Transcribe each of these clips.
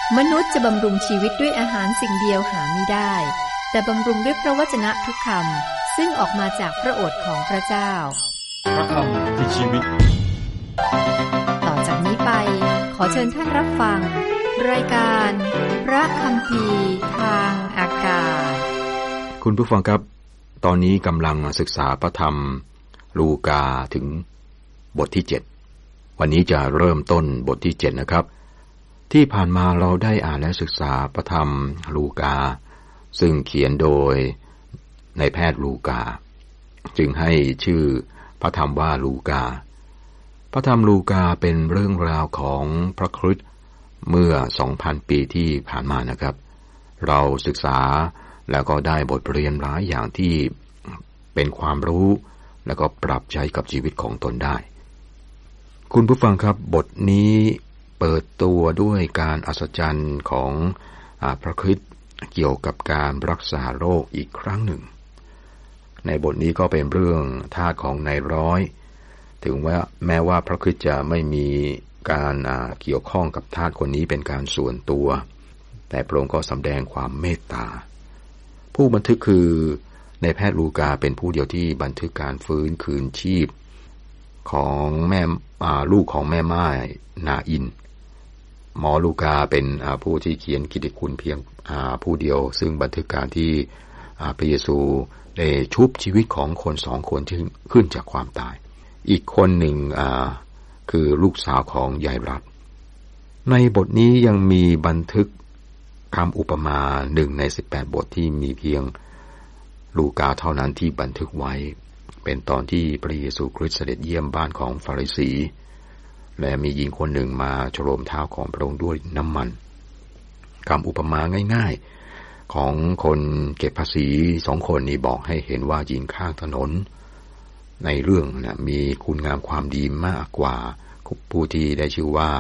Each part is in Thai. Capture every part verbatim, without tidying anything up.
มนุษย์จะบำรุงชีวิตด้วยอาหารสิ่งเดียวหาไม่ได้แต่บำรุงด้วยพระวจนะทุกคำซึ่งออกมาจากพระโอษฐ์ของพระเจ้าพระคำคือชีวิตต่อจากนี้ไปขอเชิญท่านรับฟังรายการพระคัมภีร์ทางอากาศคุณผู้ฟังครับตอนนี้กำลังศึกษาพระธรรมลูกาถึงบทที่เจ็ดวันนี้จะเริ่มต้นบทที่เจ็ดนะครับที่ผ่านมาเราได้อ่านและศึกษาพระธรรมลูกาซึ่งเขียนโดยนายแพทย์ลูกาจึงให้ชื่อพระธรรมว่าลูกาพระธรรมลูกาเป็นเรื่องราวของพระคริสต์เมื่อ สองพัน ปีที่ผ่านมานะครับเราศึกษาแล้วก็ได้บทเรียนหลายอย่างที่เป็นความรู้แล้วก็ปรับใช้กับชีวิตของตนได้คุณผู้ฟังครับบทนี้เปิดตัวด้วยการอัศจรรย์ของพระคริสต์เกี่ยวกับการรักษาโรคอีกครั้งหนึ่งในบทนี้ก็เป็นเรื่องทาสของนายร้อยถึงว่าแม้ว่าพระคริสต์จะไม่มีการเกี่ยวข้องกับทาสคนนี้เป็นการส่วนตัวแต่พระองค์ก็แสดงความเมตตาผู้บันทึกคือในแพทย์ลูกาเป็นผู้เดียวที่บันทึกการฟื้นคืนชีพของแม่ลูกของแม่ม่ายนาอินหมอลูกาเป็นผู้ที่เขียนกิตติคุณเพียงผู้เดียวซึ่งบันทึกการที่พระเยซูได้ชุบชีวิตของคนสองคนที่ขึ้นจากความตายอีกคนหนึ่งคือลูกสาวของยายรัฐในบทนี้ยังมีบันทึกคำอุปมาหนึ่งในสิบแปดบทที่มีเพียงลูกาเท่านั้นที่บันทึกไว้เป็นตอนที่พระเยซูคริสต์เสด็จเยี่ยมบ้านของฟาริสีและมีหญิงคนหนึ่งมาโฉโลมเท้าของพระองค์ด้วยน้ำมันคำอุปมาง่ายๆของคนเก็บภาษีสองคนนี้บอกให้เห็นว่าหญิงข้างถนนในเรื่องนะมีคุณงามความดีมากกว่าผู้ที่ได้ชื่อว่า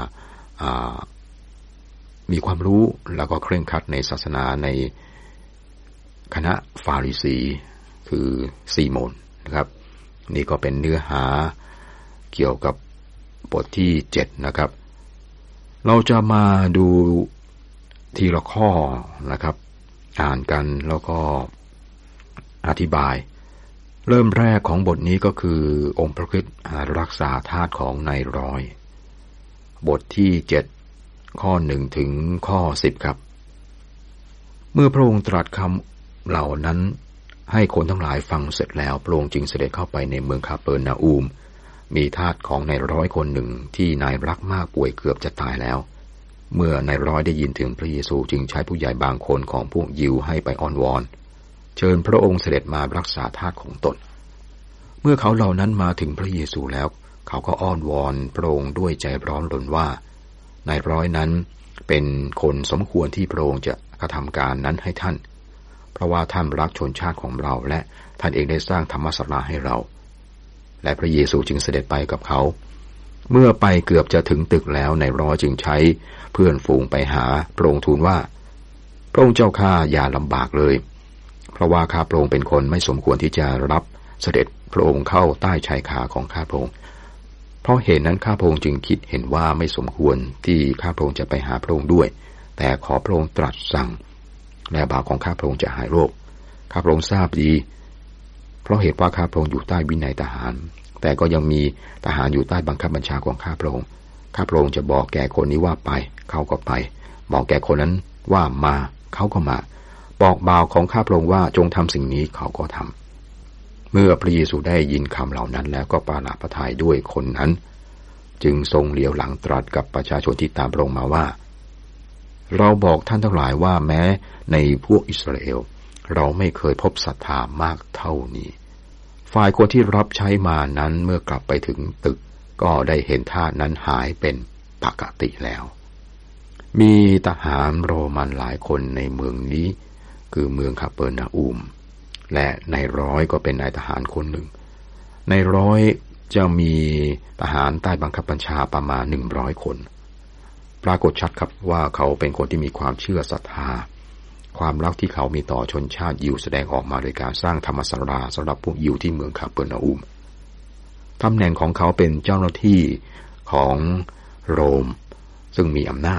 มีความรู้แล้วก็เคร่งครัดในศาสนาในคณะฟาริสีคือซีโมนนะครับนี่ก็เป็นเนื้อหาเกี่ยวกับบทที่เจ็ดนะครับเราจะมาดูทีละข้อนะครับอ่านกันแล้วก็อธิบายเริ่มแรกของบทนี้ก็คือองค์พระคริสต์รักษาทาสของนายร้อยบทที่เจ็ดข้อหนึ่งถึงข้อสิบครับเมื่อพระองค์ตรัสคำเหล่านั้นให้คนทั้งหลายฟังเสร็จแล้วพระองค์จึงเสด็จเข้าไปในเมืองคาเปอร์นาอูมมีทาสของนายร้อยคนหนึ่งที่นายรักมากป่วยเกือบจะตายแล้วเมื่อนายร้อยได้ยินถึงพระเยซูจึงใช้ผู้ใหญ่บางคนของพวกยิวให้ไปอ้อนวอนเชิญพระองค์เสด็จมารักษาทาสของตนเมื่อเขาเหล่านั้นมาถึงพระเยซูแล้วเขาก็อ้อนวอนพระองค์ด้วยใจร้อนรนว่านายร้อยนั้นเป็นคนสมควรที่พระองค์จะกระทำการนั้นให้ท่านเพราะว่าท่านรักชนชาติของเราและท่านเองได้สร้างธรรมศาลาให้เราและพระเยซูจึงเสด็จไปกับเขาเมื่อไปเกือบจะถึงตึกแล้วนายร้อยจึงใช้เพื่อนฝูงไปหาพระองค์ทูลว่าพระองค์เจ้าข้าอย่าลำบากเลยเพราะว่าข้าพระองค์เป็นคนไม่สมควรที่จะรับเสด็จพระองค์เข้าใต้ชายคาของข้าพระองค์เพราะเหตุนั้นข้าพระองค์จึงคิดเห็นว่าไม่สมควรที่ข้าพระองค์จะไปหาพระองค์ด้วยแต่ขอพระองค์ตรัสสั่งและบ่าวของข้าพระองค์จะหายโรคข้าพระองค์ทราบดีเพราะเหตุว่าข้าพระองค์อยู่ใต้วินัยทหารแต่ก็ยังมีทหารอยู่ใต้บังคับบัญชาของข้าพระองค์ข้าพระองค์จะบอกแก่คนนี้ว่าไปเขาก็ไปบอกแก่คนนั้นว่ามาเขาก็มาบอกบ่าวของข้าพระองค์ว่าจงทำสิ่งนี้เขาก็ทำเมื่อพระเยซูได้ยินคำเหล่านั้นแล้วก็ประหลาดพระทัยด้วยคนนั้นจึงทรงเหลียวหลังตรัสกับประชาชนที่ตามพระองค์มาว่าเราบอกท่านทั้งหลายว่าแม้ในพวกอิสราเอลเราไม่เคยพบศรัทธามากเท่านี้ฝ่ายคนที่รับใช้มานั้นเมื่อกลับไปถึงตึกก็ได้เห็นทาสนั้นหายเป็นปกติแล้วมีทหารโรมันหลายคนในเมืองนี้คือเมืองคาเปอร์นาอูมและนายร้อยก็เป็นนายทหารคนหนึ่งนายร้อยจะมีทหารใต้บังคับบัญชาประมาณหนึ่งร้อยคนปรากฏชัดครับว่าเขาเป็นคนที่มีความเชื่อศรัทธาความรักที่เขามีต่อชนชาติยิวแสดงออกมาโดยการสร้างธรรมศาลาสำหรับพวกยิวที่เมืองคาเปอร์นาอูมตำแหน่งของเขาเป็นเจ้าหน้าที่ของโรมซึ่งมีอำนาจ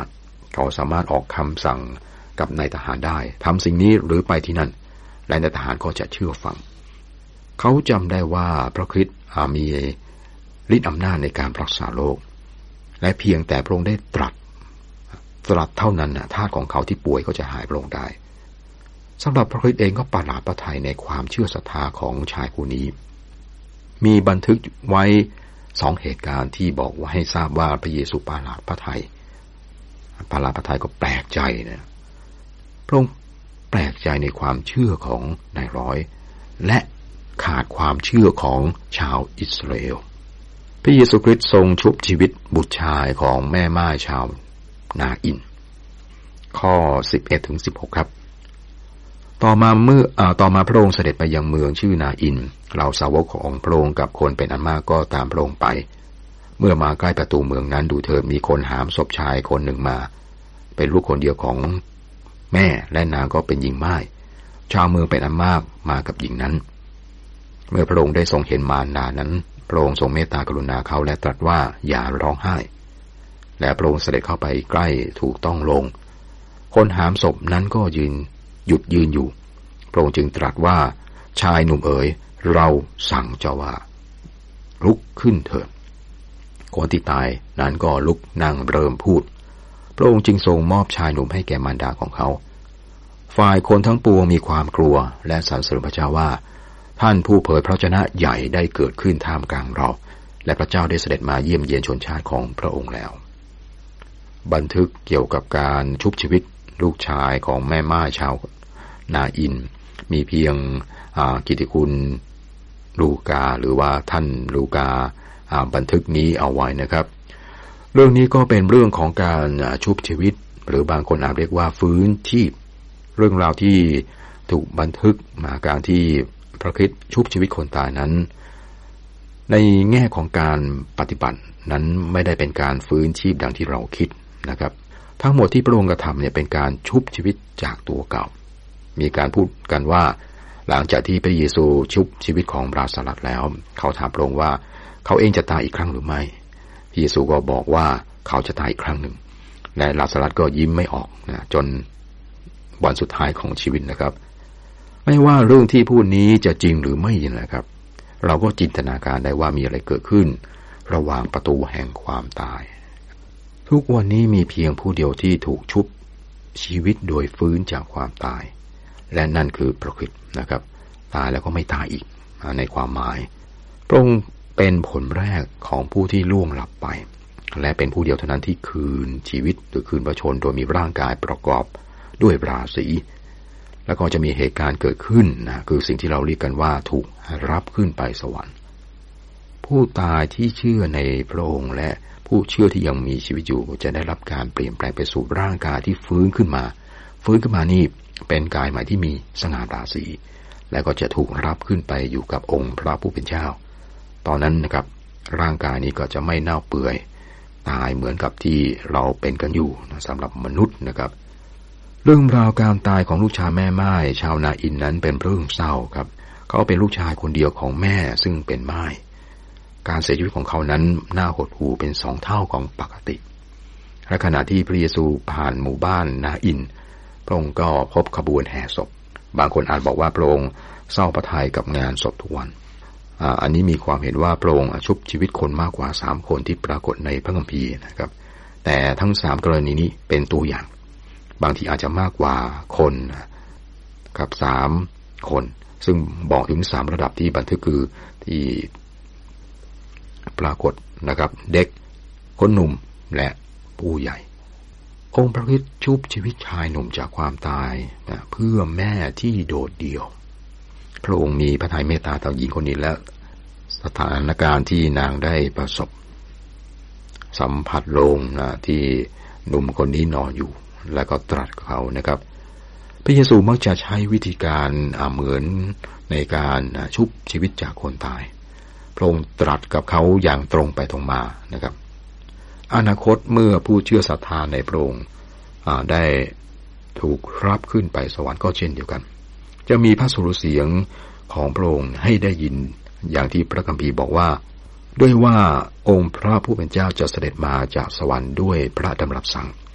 เขาสามารถออกคำสั่งกับนายทหารได้ทำสิ่งนี้หรือไปที่นั่นและนายทหารก็จะเชื่อฟังเขาจำได้ว่าพระคริสต์มีฤทธิ์อำนาจในการรักษาโรคและเพียงแต่พระองค์ได้ตรัสตรัสเท่านั้นนะธาตุของเขาที่ป่วยก็จะหายลงได้สำหรับพระคริสต์เองก็ประหลาดประทัยในความเชื่อศรัทธาของชายผู้นี้มีบันทึกไว้สองเหตุการณ์ที่บอกว่าให้ทราบว่าพระเยซูประหลาดพระทัยประหลาดพระทัยก็แปลกใจนะพระองค์แปลกใจในความเชื่อของนายร้อยและขาดความเชื่อของชาวอิสราเอลพระเยซูคริสต์ทรงชุบชีวิตบุตรชายของแม่ม่ายชาวนาอินข้อ สิบเอ็ดถึงสิบหก ครับต่อมาเมื่ออ่าต่อมาพระองค์เสด็จไปยังเมืองชื่อนาอินเหล่าสาวกของพระองค์กับคนเป็นอันมากก็ตามพระองค์ไปเมื่อมาใกล้ประตูเมืองนั้นดูเถิดมีคนหามศพชายคนหนึ่งมาเป็นลูกคนเดียวของแม่และนางก็เป็นหญิงม่ายชาวเมืองเป็นอันมากมากับหญิงนั้นเมื่อพระองค์ได้ทรงเห็นมารดานั้นพระองค์ทรงเมตตากรุณาเขาและตรัสว่าอย่าร้องไห้และพระองค์เสด็จเข้าไปใกล้ถูกต้องลงคนหามศพนั้นก็ยืนหยุดยืนอยู่พระองค์จึงตรัสว่าชายหนุ่มเอ๋ยเราสั่งเจ้าว่าลุกขึ้นเถิดคนที่ตายนั้นก็ลุกนั่งเริ่มพูดพระองค์จึงทรงมอบชายหนุ่มให้แก่มารดาของเขาฝ่ายคนทั้งปวงมีความกลัวและสรรเสริญพระเจ้าว่าท่านผู้เผยพระวจนะใหญ่ได้เกิดขึ้นท่ามกลางเราและพระเจ้าได้เสด็จมาเยี่ยมเยียนชนชาติของพระองค์แล้วบันทึกเกี่ยวกับการชุบชีวิตลูกชายของแม่ม่ายชาวนาอินมีเพียงกิตติคุณลูกาหรือว่าท่านลูกาบันทึกนี้เอาไว้นะครับเรื่องนี้ก็เป็นเรื่องของการชุบชีวิตหรือบางคนอาจเรียกว่าฟื้นชีพเรื่องราวที่ถูกบันทึกมาการที่พระคริสต์ชุบชีวิตคนตายนั้นในแง่ของการปฏิบัตินั้นไม่ได้เป็นการฟื้นชีพดังที่เราคิดนะครับทั้งหมดที่พระองค์กระทำเนี่ยเป็นการชุบชีวิตจากตัวเก่ามีการพูดกันว่าหลังจากที่พระเยซูชุบชีวิตของลาซารัสแล้วเขาถามพระองค์ว่าเขาเองจะตายอีกครั้งหรือไม่พระเยซูก็บอกว่าเขาจะตายอีกครั้งหนึ่งและลาซารัสก็ยิ้มไม่ออกนะจนวันสุดท้ายของชีวิตนะครับไม่ว่าเรื่องที่พูดนี้จะจริงหรือไม่นะครับเราก็จินตนาการได้ว่ามีอะไรเกิดขึ้นระหว่างประตูแห่งความตายทุกวันนี้มีเพียงผู้เดียวที่ถูกชุบชีวิตโดยฟื้นจากความตายและนั่นคือพระคริสต์นะครับตายแล้วก็ไม่ตายอีกในความหมายพระองค์เป็นผลแรกของผู้ที่ล่วงลับไปและเป็นผู้เดียวเท่านั้นที่คืนชีวิตหรือคืนพระชนโดยมีร่างกายประกอบด้วยราศีแล้วก็จะมีเหตุการณ์เกิดขึ้นนะคือสิ่งที่เราเรียกกันว่าถูกรับขึ้นไปสวรรค์ผู้ตายที่เชื่อในพระองค์และผู้เชื่อที่ยังมีชีวิตอยู่จะได้รับการเปลี่ยนแปลงไปสู่ร่างกายที่ฟื้นขึ้นมาฟื้นขึ้นมานี่เป็นกายใหม่ที่มีสง่าราศีและก็จะถูกรับขึ้นไปอยู่กับองค์พระผู้เป็นเจ้าตอนนั้นนะครับร่างกายนี้ก็จะไม่เน่าเปื่อยตายเหมือนกับที่เราเป็นกันอยู่นะสำหรับมนุษย์นะครับเรื่องราวการตายของลูกชายแม่ม่ายชาวนาอินนั้นเป็นเรื่องเศร้าครับเขาเป็นลูกชายคนเดียวของแม่ซึ่งเป็นม่ายการเสียชีวิตของเขานั้นน่าหดหู่เป็นสองเท่าของปกติและขณะที่พระเยซูผ่านหมู่บ้านนาอินพระองค์ก็พบขบวนแห่ศพบางคนอาจบอกว่าพระองค์เศร้าพระทัยกับงานศพทุกวัน อ่า อันนี้มีความเห็นว่าพระองค์ชุบชีวิตคนมากกว่าสามคนที่ปรากฏในพระคัมภีร์นะครับแต่ทั้งสามกรณีนี้เป็นตัวอย่างบางทีอาจจะมากกว่าคนกับสามคนซึ่งบอกถึงสามระดับที่บันทึกคือที่ปรากฏนะครับเด็กคนหนุ่มและผู้ใหญ่องค์พระคริสต์ชุบชีวิตชายหนุ่มจากความตายนะเพื่อแม่ที่โดดเดี่ยวพระองค์มีพระทัยเมตตาต่อหญิงคนนี้และสถานการณ์ที่นางได้ประสบสัมผัสโลงนะที่หนุ่มคนนี้นอนอยู่แล้วก็ตรัสกับเขานะครับพระเยซูมักจะใช้วิธีการเหมือนในการชุบชีวิตจากคนตายพระองค์ตรัสกับเขาอย่างตรงไปตรงมานะครับอนาคตเมื่อผู้เชื่อศรัทธาในพระองค์ได้ถูกรับขึ้นไปสวรรค์ก็เช่นเดียวกันจะมีพระสุรเสียงของพระองค์ให้ได้ยินอย่างที่พระคัมภีร์บอกว่าด้วยว่าองค์พระผู้เป็นเจ้าจะเสด็จมาจากสวรรค์ด้วยพระดำรัสสั่ง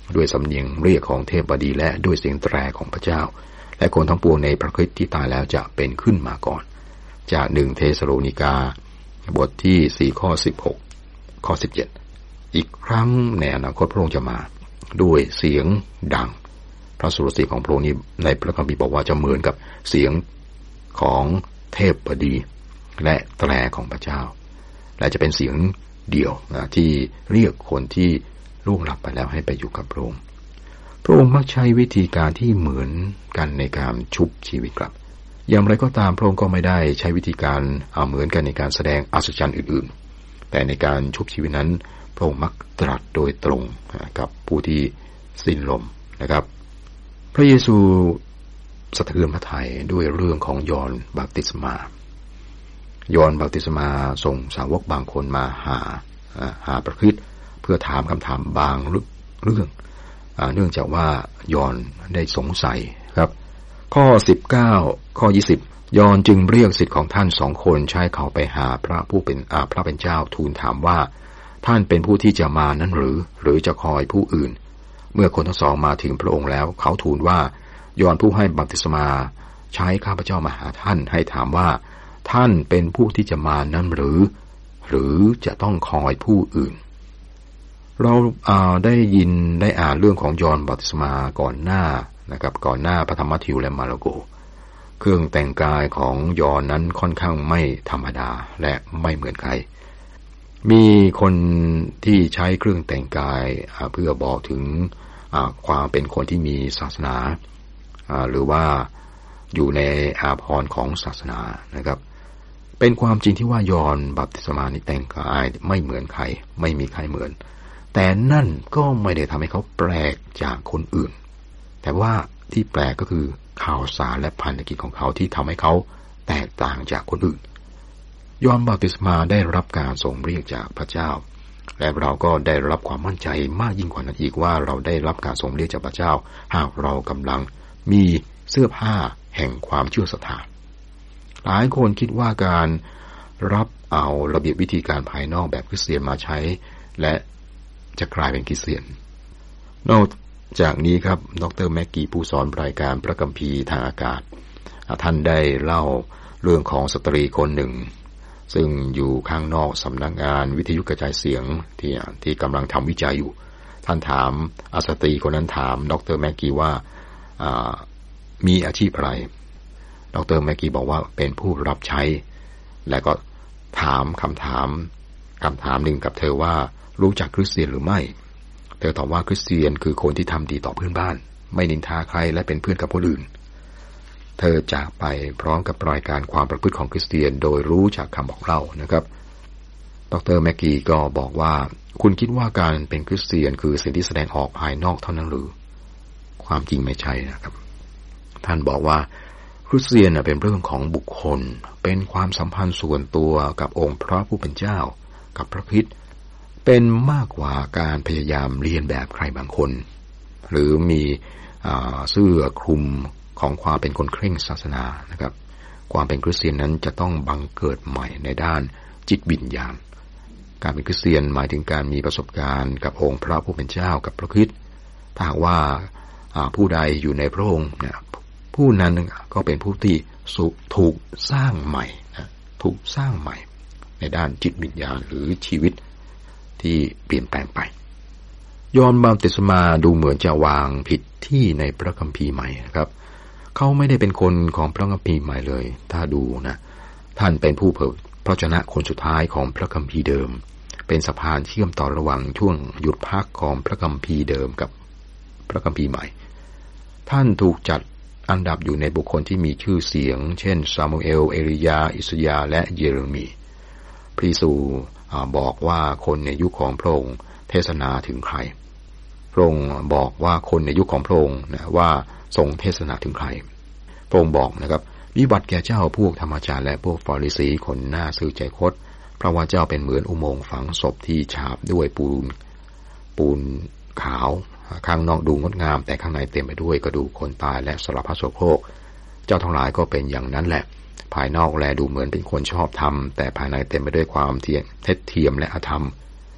ด้วยสำเนียงเรียกของเทพบดีและด้วยเสียงแตรของพระเจ้าและคนทั้งปวงในพระคริสต์ที่ตายแล้วจะเป็นขึ้นมาก่อนจากหนึ่งเทสโลนิกาบทที่สี่ข้อสิบหกข้อสิบเจ็ดอีกครั้งในอนาคตพระองค์จะมาด้วยเสียงดังพระสุรเสียงของพระองค์นี้ในพระคัมภีร์บอกว่าจะเหมือนกับเสียงของเทพบดีและแตรของพระเจ้าและจะเป็นเสียงเดียวนะที่เรียกคนที่ล่วงลับไปแล้วให้ไปอยู่กับพระองค์พระองค์มักใช้วิธีการที่เหมือนกันในการชุบชีวิตกลับอย่างไรก็ตามพระองค์ก็ไม่ได้ใช้วิธีการเหมือนกันในการแสดงอัศจรรย์อื่นๆแต่ในการชุบชีวิตนั้นพระองค์มักตรัสโดยตรงกับผู้ที่สิ้นลมนะครับพระเยซูสะเทือนพระทัยด้วยเรื่องของยอห์นบาปติศมายอห์นบาปติศมาส่งสาวกบางคนมาหาหาพระคริสต์เพื่อถามคำถามบางเรื่องเนื่องจากว่ายอห์นได้สงสัยครับข้อสิบเก้าข้อยี่สิบยอห์นจึงเรียกศิษย์ของท่านสองคนใช้เขาไปหาพระผู้เป็นอาพระเป็นเจ้าทูลถามว่าท่านเป็นผู้ที่จะมานั้นหรือหรือจะคอยผู้อื่นเมื่อคนทั้งสองมาถึงพระองค์แล้วเขาทูลว่ายอห์นผู้ให้บัพติศมาใช้ข้าพเจ้ามาหาท่านให้ถามว่าท่านเป็นผู้ที่จะมานั้นหรือหรือจะต้องคอยผู้อื่นเราได้ยินได้อ่านเรื่องของยอห์นบัพติศมาก่อนหน้านะครับก่อนหน้าพระธรรมมัทธิวและมาระโกเครื่องแต่งกายของยอห์นนั้นค่อนข้างไม่ธรรมดาและไม่เหมือนใครมีคนที่ใช้เครื่องแต่งกายเพื่อบอกถึงความเป็นคนที่มีศาสนาหรือว่าอยู่ในอาภรณ์ของศาสนานะครับเป็นความจริงที่ว่ายอห์นบัพติศมานี่แต่งกายไม่เหมือนใครไม่มีใครเหมือนแต่นั่นก็ไม่ได้ทำให้เขาแปลกจากคนอื่นแต่ว่าที่แปลกก็คือข่าวสารและพันธกิจของเขาที่ทำให้เขาแตกต่างจากคนอื่นยอห์นบัพติศมาได้รับการทรงเรียกจากพระเจ้าและเราก็ได้รับความมั่นใจมากยิ่งกว่านั้นอีกว่าเราได้รับการทรงเรียกจากพระเจ้าหากเรากำลังมีเสื้อผ้าแห่งความเชื่อศรัทธาหลายคนคิดว่าการรับเอาระเบียบวิธีการภายนอกแบบคริสเตียนมาใช้และจะกลายเป็นคริสเตียนนอกจากนี้ครับดร.แม็กกี้ผู้สอนรายการพระคัมภีร์ทางอากาศท่านได้เล่าเรื่องของสตรีคนหนึ่งซึ่งอยู่ข้างนอกสำนักงานวิทยุกระจายเสียงที่ที่กำลังทำวิจัยอยู่ท่านถามสตรีคนนั้นถามดร.แม็กกี้ว่ามีอาชีพอะไรดร.แม็กกี้บอกว่าเป็นผู้รับใช้และก็ถามคำถามคำถามหนึ่งกับเธอว่ารู้จักคริสเตียนหรือไม่เธอตอบว่าคริสเตียนคือคนที่ทำดีต่อเพื่อนบ้านไม่นินทาใครและเป็นเพื่อนกับคนอื่นเธอจากไปพร้อมกับรายการความประพฤติของคริสเตียนโดยรู้จากคำบอกเล่านะครับดร.แม็กกี้ก็บอกว่าคุณคิดว่าการเป็นคริสเตียนคือสิ่งที่แสดงออกภายนอกเท่านั้นหรือความจริงไม่ใช่นะครับท่านบอกว่าคริสเตียนเป็นเรื่องของบุคคลเป็นความสัมพันธ์ส่วนตัวกับองค์พระผู้เป็นเจ้ากับพระคริสต์เป็นมากกว่าการพยายามเลียนแบบใครบางคนหรือมีเสื้อคลุมของความเป็นคนเคร่งศาสนานะครับความเป็นคริสเตียนนั้นจะต้องบังเกิดใหม่ในด้านจิตวิญญาณการเป็นคริสเตียนหมายถึงการมีประสบการณ์กับองค์พระผู้เป็นเจ้ากับพระคริสต์ถ้าหากว่าผู้ใดอยู่ในพระองค์เนี่ยผู้นั้นก็เป็นผู้ที่ถูกสร้างใหม่นะถูกสร้างใหม่ในด้านจิตวิญญาณหรือชีวิตที่เปลี่ยนแปลงไปยอห์นบัพติศมาดูเหมือนจะวางผิดที่ในพระคัมภีร์ใหม่นะครับเขาไม่ได้เป็นคนของพระคัมภีร์ใหม่เลยถ้าดูนะท่านเป็นผู้เผยพระชนะคนสุดท้ายของพระคัมภีร์เดิมเป็นสะพานเชื่อมต่อระหว่างช่วงหยุดพักของพระคัมภีร์เดิมกับพระคัมภีร์ใหม่ท่านถูกจัดอันดับอยู่ในบุคคลที่มีชื่อเสียงเช่นซามูเอลเอลียาอิสยาและเยเรมีพระเยซูบอกว่าคนในยุคของพระองค์เทศนาถึงใครพระองค์บอกว่าคนในยุคของพระองค์นะว่าทรงเทศนาถึงใครพระองค์บอกนะครับวิบัติแก่เจ้าพวกธรรมจารย์และพวกฟาริสีคนหน้าซื่อใจคดเพราะว่าเจ้าเป็นเหมือนอุโมงค์ฝังศพที่ฉาบด้วยปูนปูนขาวข้างนอกดูงดงามแต่ข้างในเต็มไปด้วยกระดูกคนตายและสารพัดโสโครกเจ้าทั้งหลายก็เป็นอย่างนั้นแหละภายนอกแลดูเหมือนเป็นคนชอบธรรมแต่ภายในเต็มไปด้วยความเท็จเทียมและอธรรม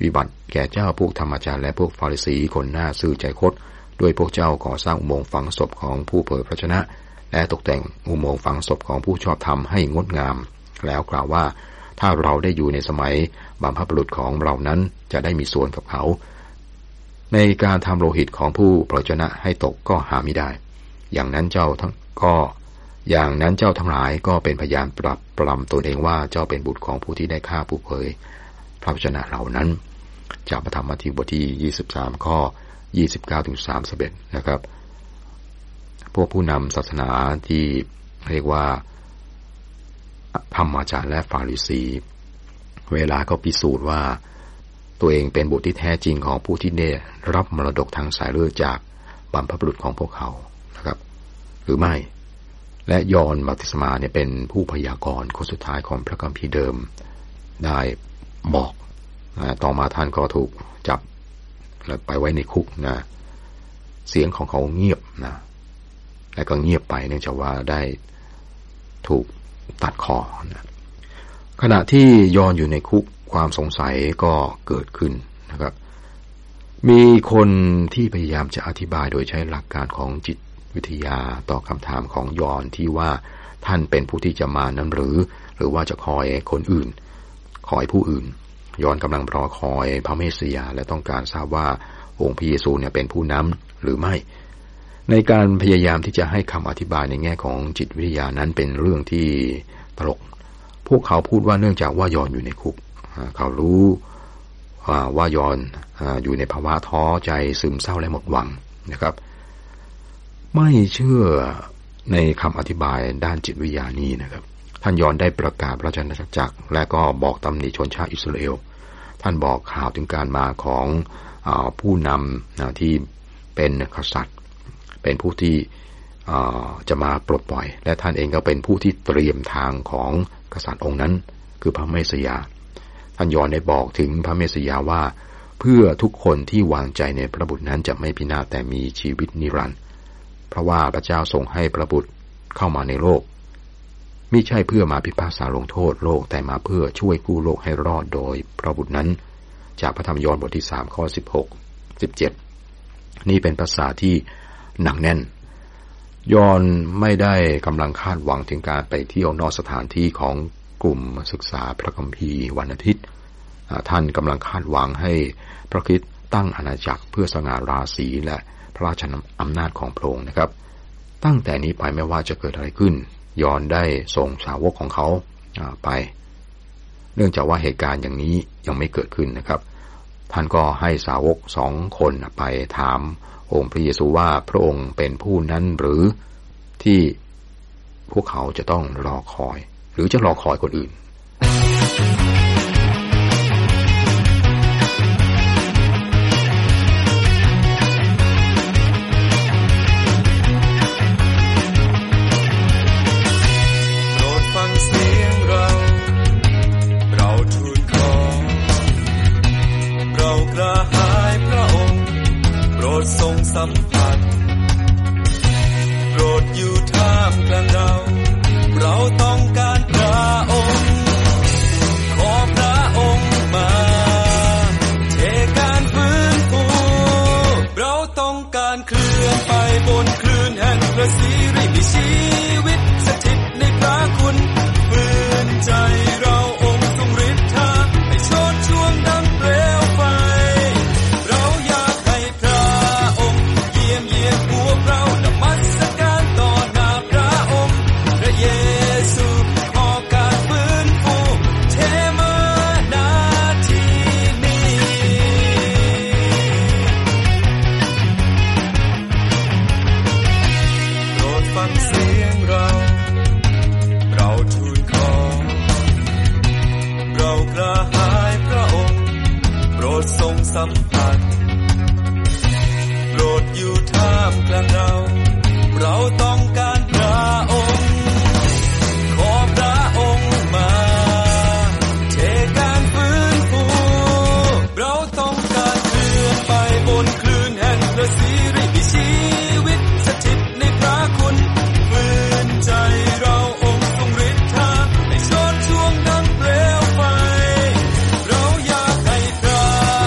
วิบัติแก่เจ้าพวกธรรมจารย์และพวกฟาริสีคนหน้าซื่อใจคดด้วยพวกเจ้าก่อสร้างอุโมงค์ฝังศพของผู้เผยพระชนะและตกแต่งอุโมงค์ฝังศพของผู้ชอบธรรมให้งดงามแล้วกล่าวว่าถ้าเราได้อยู่ในสมัยบรรพบุรุษของเรานั้นจะได้มีส่วนกับเขาในการทำโลหิตของผู้เผยชนะให้ตกก็หาไม่ได้อย่างนั้นเจ้าทั้งก็อย่างนั้นเจ้าทั้งหลายก็เป็นพยานปรับปรำตนเองว่าเจ้าเป็นบุตรของผู้ที่ได้ฆ่าผู้เผยพระวจนะเหล่านั้นจากพระธรรมมัทธิวบทที่ยี่สิบสามข้อยี่สิบเก้าถึงสามสิบเอ็ดนะครับพวกผู้นำศาสนาที่เรียกว่าธรรมาจารย์และฟาริสีเวลาก็พิสูจน์ว่าตัวเองเป็นบุตรที่แท้จริงของผู้ที่ได้รับมรดกทางสายเลือดจากบรรพบุรุษของพวกเขานะครับหรือไม่และยอห์นบัพติศมาเนี่ยเป็นผู้พยากรณ์คนสุดท้ายของพระคัมภีร์เดิมได้บอกนะต่อมาท่านก็ถูกจับและไปไว้ในคุกนะเสียงของเขาเงียบนะและก็เงียบไปเนื่องจากว่าได้ถูกตัดคอนะขณะที่ยอห์นอยู่ในคุกความสงสัยก็เกิดขึ้นนะครับมีคนที่พยายามจะอธิบายโดยใช้หลักการของจิตวิทยาต่อคำถามของยอห์นที่ว่าท่านเป็นผู้ที่จะมานั้นหรือหรือว่าจะคอยคนอื่นคอยผู้อื่นยอห์นกำลังรอคอยพระเมสสิยาและต้องการทราบว่าองค์พระเยซูเนี่ยเป็นผู้นำหรือไม่ในการพยายามที่จะให้คำอธิบายในแง่ของจิตวิทยานั้นเป็นเรื่องที่ตลกพวกเขาพูดว่าเนื่องจากว่ายอห์นอยู่ในคุกเขารู้ว่ายอห์นอยู่ในภาวะท้อใจซึมเศร้าและหมดหวังนะครับไม่เชื่อในคำอธิบายด้านจิตวิทยานี้นะครับท่านยอห์นได้ประกาศพระชนจักรและก็บอกตำหนิชนชาติอิสราเอลท่านบอกข่าวถึงการมาของผู้นำที่เป็นกษัตริย์เป็นผู้ที่จะมาปลดปล่อยและท่านเองก็เป็นผู้ที่เตรียมทางของกษัตริย์องค์นั้นคือพระเมสสิยาท่านยอห์นได้บอกถึงพระเมสสิยาว่าเพื่อทุกคนที่วางใจในพระบุตรนั้นจะไม่พินาศแต่มีชีวิตนิรันดร์เพราะว่าพระเจ้าทรงให้พระบุตรเข้ามาในโลกมิใช่เพื่อมาพิพากษาลงโทษโลกแต่มาเพื่อช่วยกู้โลกให้รอดโดยพระบุตรนั้นจากพระธรรมยอห์นบทที่สามข้อสิบหก สิบเจ็ดนี่เป็นภาษาที่หนักแน่นยอห์นไม่ได้กำลังคาดหวังถึงการไปเที่ยวนอกสถานที่ของกลุ่มศึกษาพระคัมภีร์วันอาทิตย์ท่านกำลังคาดหวังให้พระคริสต์ตั้งอาณาจักรเพื่อสง่าราศีและพระราชอำนาจของพระองค์นะครับตั้งแต่นี้ไปไม่ว่าจะเกิดอะไรขึ้นยอห์นได้ส่งสาวกของเขาไปเนื่องจากว่าเหตุการณ์อย่างนี้ยังไม่เกิดขึ้นนะครับท่านก็ให้สาวกสองคนไปถามองค์พระเยซูว่าพระองค์เป็นผู้นั้นหรือที่พวกเขาจะต้องรอคอยหรือจะรอคอยคนอื่นทรงสัมผัสโปรดอยู่ท่ามกลางเราเราต้องการพระองค์ขอพระองค์มาเทการฟื้นฟูเราต้องการเคลื่อนไปบนคลื่นแห่งพระสิริมีชีวิตสถิตในพระคุณฟื้นใจเราองค์ทรงฤทธาให้โชติช่วงดังเปลวไฟสัมผัสโปรดอยู่ท่ามกลางเราเราต้องการพระองค์ขอพระองค์มาเทการฟื้นฟูเราต้องการเคลื่อนไปบนคลื่นแห่งพระสิริมีชีวิตสถิตในพระคุณฟื้นใจเราองค์ทรงฤทธาให้โชติช่วงดังเปลวไฟเราอยากให้พระ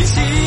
ชี